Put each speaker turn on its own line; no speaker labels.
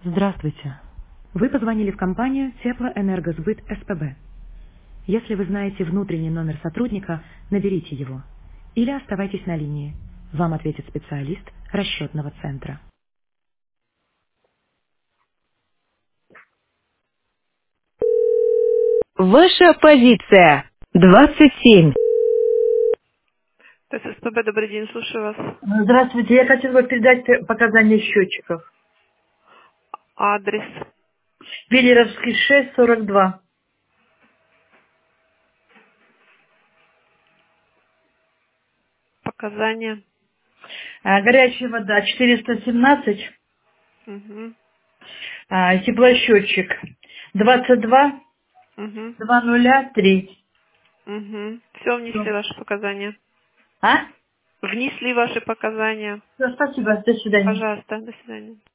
Здравствуйте. Вы позвонили в компанию Теплоэнергосбыт СПБ. Если вы знаете внутренний номер сотрудника, наберите его. Или оставайтесь на линии. Вам ответит специалист расчетного центра. Ваша позиция 27.
ССПБ, добрый день, слушаю вас.
Здравствуйте, я хотела бы передать показания счетчиков.
Адрес,
Велеровский 6, 42.
показания.
Горячая вода 417,
Угу,
теплосчетчик 22,
угу,
203.
угу. Все, внесли
Всё.
ваши показания.
А?
Внесли ваши показания.
Всё, спасибо, до свидания.
Пожалуйста, до свидания.